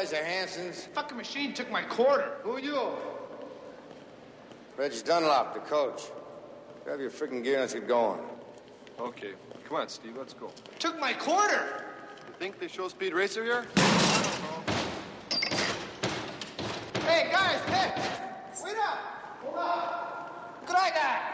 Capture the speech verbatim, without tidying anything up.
guys are Hansons? Fucking machine took my quarter. Who are you? Reg Dunlop, the coach. Grab your freaking gear and let's get going. Okay. Come on, Steve, let's go. Took my quarter. You think they show Speed Racer here? Hey, guys, hey! Wait up! Hold on! Good eye, guy!